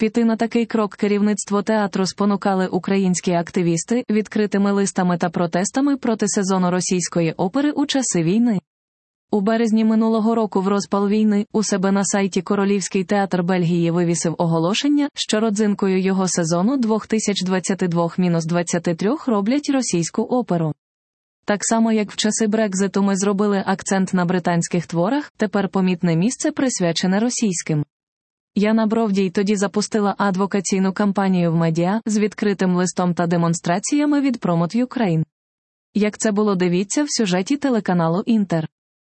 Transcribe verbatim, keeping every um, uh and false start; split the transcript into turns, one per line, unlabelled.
Піти на такий крок керівництво театру спонукали українські активісти відкритими листами та протестами проти сезону російської опери у часи війни. У березні минулого року в розпал війни у себе на сайті Королівський театр Бельгії вивісив оголошення, що родзинкою його сезону дві тисячі двадцять два двадцять три роблять російську оперу. Так само як в часи Брекзиту ми зробили акцент на британських творах, тепер помітне місце присвячене російським. Яна Бровдій тоді запустила адвокаційну кампанію в медіа з відкритим листом та демонстраціями від Promote Ukraine. Як це було, дивіться в сюжеті телеканалу Інтер.